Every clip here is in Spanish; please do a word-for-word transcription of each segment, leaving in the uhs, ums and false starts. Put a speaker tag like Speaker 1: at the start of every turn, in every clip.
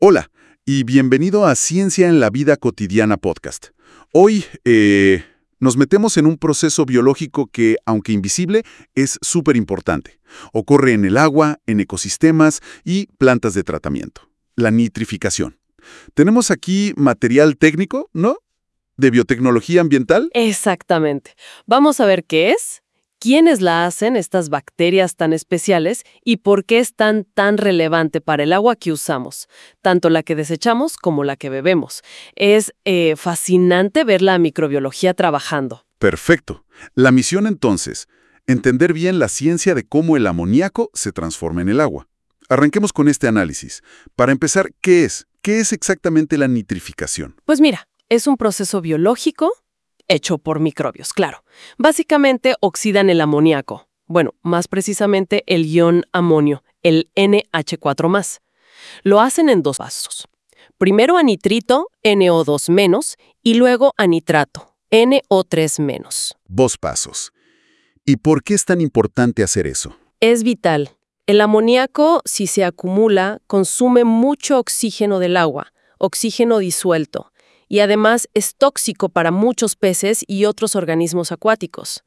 Speaker 1: Hola, y bienvenido a Ciencia en la Vida Cotidiana Podcast. Hoy eh, nos metemos en un proceso biológico que, aunque invisible, es súper importante. Ocurre en el agua, en ecosistemas y plantas de tratamiento. La nitrificación. Tenemos aquí material técnico, ¿no? ¿De biotecnología ambiental?
Speaker 2: Exactamente. Vamos a ver qué es, quiénes la hacen, estas bacterias tan especiales, y por qué es tan, tan relevante para el agua que usamos, tanto la que desechamos como la que bebemos. Es eh, fascinante ver la microbiología trabajando.
Speaker 1: Perfecto. La misión entonces, entender bien la ciencia de cómo el amoníaco se transforma en el agua. Arranquemos con este análisis. Para empezar, ¿qué es? ¿Qué es exactamente la nitrificación?
Speaker 2: Pues mira, es un proceso biológico hecho por microbios, claro. Básicamente oxidan el amoníaco. Bueno, más precisamente el ion amonio, el N H cuatro más. Lo hacen en dos pasos. Primero a nitrito, N O dos menos, y luego a nitrato, N O tres menos.
Speaker 1: Dos pasos. ¿Y por qué es tan importante hacer eso?
Speaker 2: Es vital. El amoníaco, si se acumula, consume mucho oxígeno del agua, oxígeno disuelto, y además es tóxico para muchos peces y otros organismos acuáticos.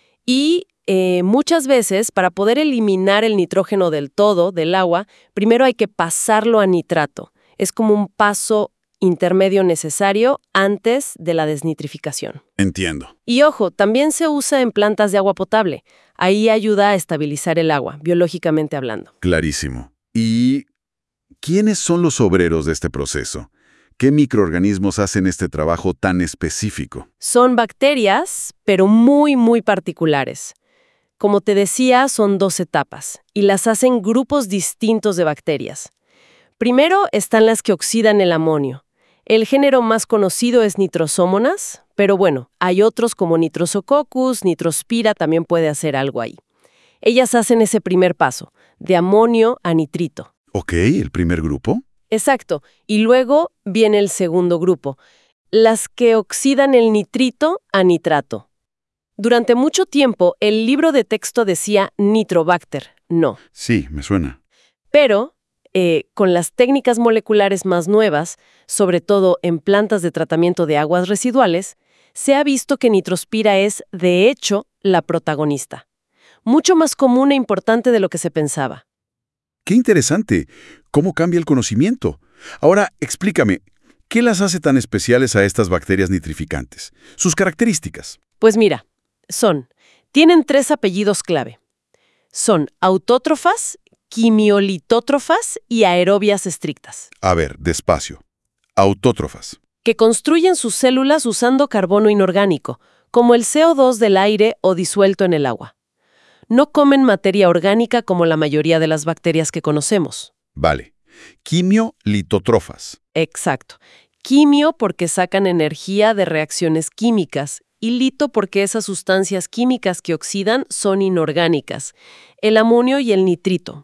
Speaker 2: Y eh, muchas veces, para poder eliminar el nitrógeno del todo del agua, primero hay que pasarlo a nitrato. Es como un paso intermedio necesario antes de la desnitrificación.
Speaker 1: Entiendo.
Speaker 2: Y ojo, también se usa en plantas de agua potable. Ahí ayuda a estabilizar el agua, biológicamente hablando.
Speaker 1: Clarísimo. ¿Y quiénes son los obreros de este proceso? ¿Qué microorganismos hacen este trabajo tan específico?
Speaker 2: Son bacterias, pero muy, muy particulares. Como te decía, son dos etapas, y las hacen grupos distintos de bacterias. Primero están las que oxidan el amonio. El género más conocido es Nitrosómonas, pero bueno, hay otros como Nitrosococcus, Nitrospira también puede hacer algo ahí. Ellas hacen ese primer paso, de amonio a nitrito.
Speaker 1: Ok, ¿el primer grupo?
Speaker 2: Exacto, y luego viene el segundo grupo, las que oxidan el nitrito a nitrato. Durante mucho tiempo, el libro de texto decía Nitrobacter, no.
Speaker 1: Sí, me suena.
Speaker 2: Pero, eh, con las técnicas moleculares más nuevas, sobre todo en plantas de tratamiento de aguas residuales, se ha visto que Nitrospira es, de hecho, la protagonista. Mucho más común e importante de lo que se pensaba.
Speaker 1: ¡Qué interesante! ¿Cómo cambia el conocimiento? Ahora, explícame, ¿qué las hace tan especiales a estas bacterias nitrificantes? Sus características.
Speaker 2: Pues mira, son, tienen tres apellidos clave. Son autótrofas, quimiolitótrofas y aerobias estrictas,
Speaker 1: A ver, despacio. Autótrofas.
Speaker 2: que construyen sus células usando carbono inorgánico, como el C O dos del aire o disuelto en el agua. No comen materia orgánica como la mayoría de las bacterias que conocemos.
Speaker 1: Vale. Quimiolitótrofas.
Speaker 2: Exacto. Quimio porque sacan energía de reacciones químicas y lito porque esas sustancias químicas que oxidan son inorgánicas, el amonio y el nitrito.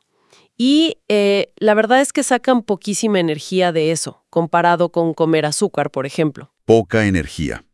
Speaker 2: Y eh, la verdad es que sacan poquísima energía de eso, comparado con comer azúcar, por ejemplo,
Speaker 1: Poca energía.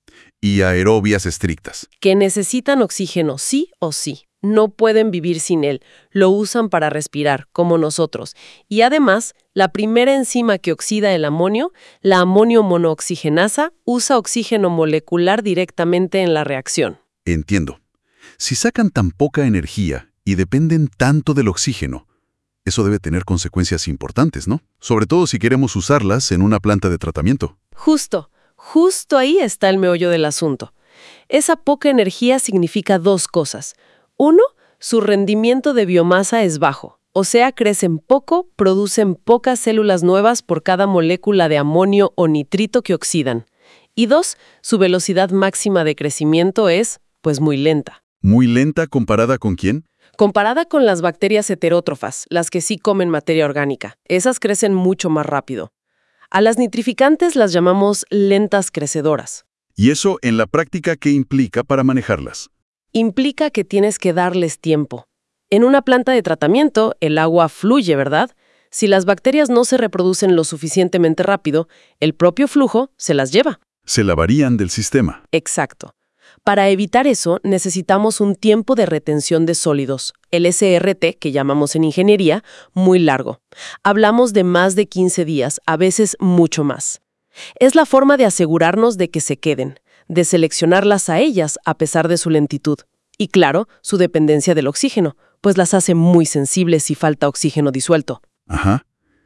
Speaker 1: Y aerobias estrictas.
Speaker 2: que necesitan oxígeno sí o sí. No pueden vivir sin él, lo usan para respirar, como nosotros. Y además, la primera enzima que oxida el amonio, la amonio monooxigenasa, usa oxígeno molecular directamente en la reacción.
Speaker 1: Entiendo. Si sacan tan poca energía y dependen tanto del oxígeno, eso debe tener consecuencias importantes, ¿no? Sobre todo si queremos usarlas en una planta de tratamiento.
Speaker 2: Justo, justo ahí está el meollo del asunto. Esa poca energía significa dos cosas. Uno, su rendimiento de biomasa es bajo, o sea, crecen poco, producen pocas células nuevas por cada molécula de amonio o nitrito que oxidan. Y dos, su velocidad máxima de crecimiento es, pues, muy lenta.
Speaker 1: ¿Muy lenta comparada con quién?
Speaker 2: Comparada con las bacterias heterótrofas, las que sí comen materia orgánica, esas crecen mucho más rápido. A las nitrificantes las llamamos lentas crecedoras.
Speaker 1: ¿Y eso en la práctica qué implica para manejarlas?
Speaker 2: Implica que tienes que darles tiempo. En una planta de tratamiento, el agua fluye, ¿verdad? Si las bacterias no se reproducen lo suficientemente rápido, el propio flujo se las lleva.
Speaker 1: Se la varían del sistema.
Speaker 2: Exacto. Para evitar eso, necesitamos un tiempo de retención de sólidos, el S R T, que llamamos en ingeniería, muy largo. Hablamos de más de quince días, a veces mucho más. Es la forma de asegurarnos de que se queden, de seleccionarlas a ellas a pesar de su lentitud. Y claro, su dependencia del oxígeno, pues las hace muy sensibles si falta oxígeno disuelto.
Speaker 1: Ajá.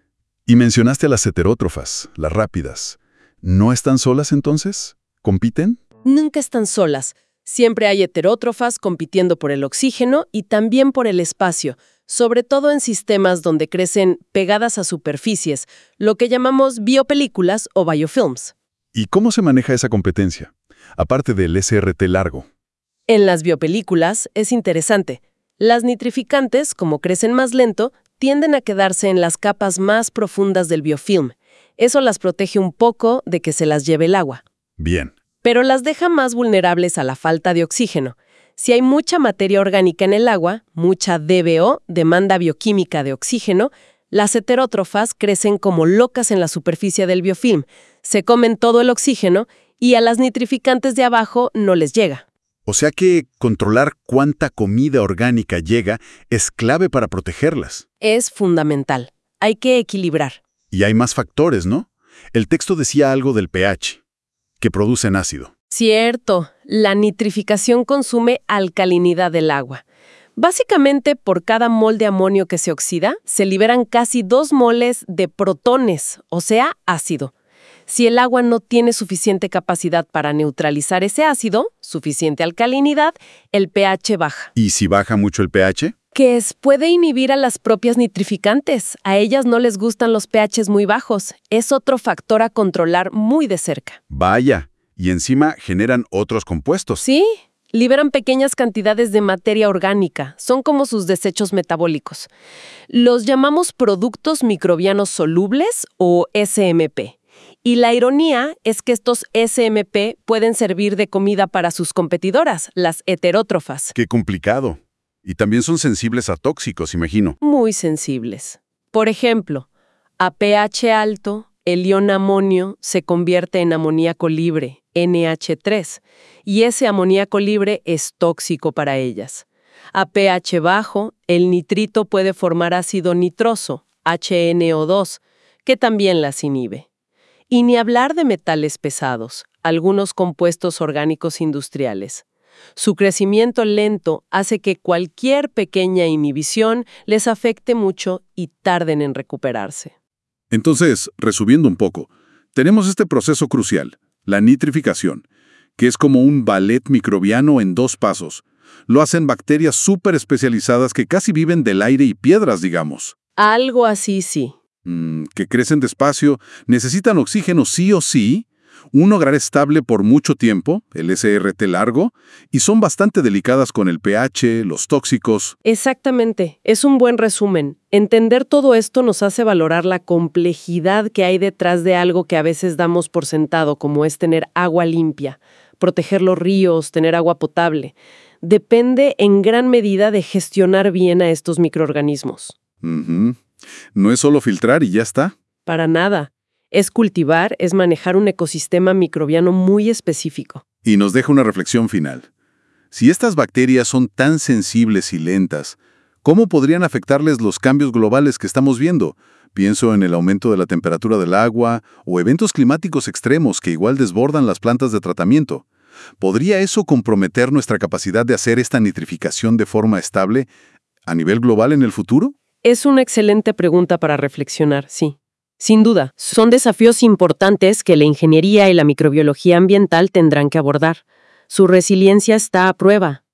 Speaker 1: Y mencionaste a las heterótrofas, las rápidas. ¿No están solas entonces? ¿Compiten?
Speaker 2: Nunca están solas. Siempre hay heterótrofas compitiendo por el oxígeno y también por el espacio, sobre todo en sistemas donde crecen pegadas a superficies, lo que llamamos biopelículas o biofilms.
Speaker 1: ¿Y cómo se maneja esa competencia? Aparte del S R T largo.
Speaker 2: En las biopelículas es interesante. Las nitrificantes, como crecen más lento, tienden a quedarse en las capas más profundas del biofilm. Eso las protege un poco de que se las lleve el agua.
Speaker 1: Bien.
Speaker 2: Pero las deja más vulnerables a la falta de oxígeno. Si hay mucha materia orgánica en el agua, mucha D B O, demanda bioquímica de oxígeno, las heterótrofas crecen como locas en la superficie del biofilm, se comen todo el oxígeno y a las nitrificantes de abajo no les llega.
Speaker 1: O sea que controlar cuánta comida orgánica llega es clave para protegerlas.
Speaker 2: Es fundamental. Hay que equilibrar.
Speaker 1: Y hay más factores, ¿no? El texto decía algo del pH, que producen ácido.
Speaker 2: Cierto, la nitrificación consume alcalinidad del agua. Básicamente, por cada mol de amonio que se oxida, se liberan casi dos moles de protones, o sea, ácido. Si el agua no tiene suficiente capacidad para neutralizar ese ácido, suficiente alcalinidad, el pH baja.
Speaker 1: ¿Y si baja mucho el pH?
Speaker 2: Que es, puede inhibir a las propias nitrificantes. A ellas no les gustan los pHs muy bajos. Es otro factor a controlar muy de cerca.
Speaker 1: Vaya, y encima generan otros compuestos.
Speaker 2: Sí, liberan pequeñas cantidades de materia orgánica. Son como sus desechos metabólicos. Los llamamos productos microbianos solubles o S M P. Y la ironía es que estos S M P pueden servir de comida para sus competidoras, las heterótrofas.
Speaker 1: Qué complicado. Y también son sensibles a tóxicos, imagino.
Speaker 2: Muy sensibles. Por ejemplo, a pH alto, el ion amonio se convierte en amoníaco libre, N H tres, y ese amoníaco libre es tóxico para ellas. A pH bajo, el nitrito puede formar ácido nitroso, H N O dos, que también las inhibe. Y ni hablar de metales pesados, algunos compuestos orgánicos industriales. Su crecimiento lento hace que cualquier pequeña inhibición les afecte mucho y tarden en recuperarse.
Speaker 1: Entonces, resumiendo un poco, tenemos este proceso crucial, la nitrificación, que es como un ballet microbiano en dos pasos. Lo hacen bacterias súper especializadas que casi viven del aire y piedras, digamos.
Speaker 2: Algo así sí.
Speaker 1: Mm, que crecen despacio, necesitan oxígeno sí o sí, un hogar estable por mucho tiempo, el S R T largo, y son bastante delicadas con el pH, los tóxicos.
Speaker 2: Exactamente, es un buen resumen. Entender todo esto nos hace valorar la complejidad que hay detrás de algo que a veces damos por sentado, como es tener agua limpia, proteger los ríos, tener agua potable. Depende en gran medida de gestionar bien a estos microorganismos.
Speaker 1: Uh-huh. No es solo filtrar y ya está.
Speaker 2: Para nada. Es cultivar, es manejar un ecosistema microbiano muy específico.
Speaker 1: Y nos deja una reflexión final. Si estas bacterias son tan sensibles y lentas, ¿cómo podrían afectarles los cambios globales que estamos viendo? Pienso en el aumento de la temperatura del agua o eventos climáticos extremos que igual desbordan las plantas de tratamiento. ¿Podría eso comprometer nuestra capacidad de hacer esta nitrificación de forma estable a nivel global en el futuro?
Speaker 2: Es una excelente pregunta para reflexionar, sí. Sin duda, son desafíos importantes que la ingeniería y la microbiología ambiental tendrán que abordar. Su resiliencia está a prueba.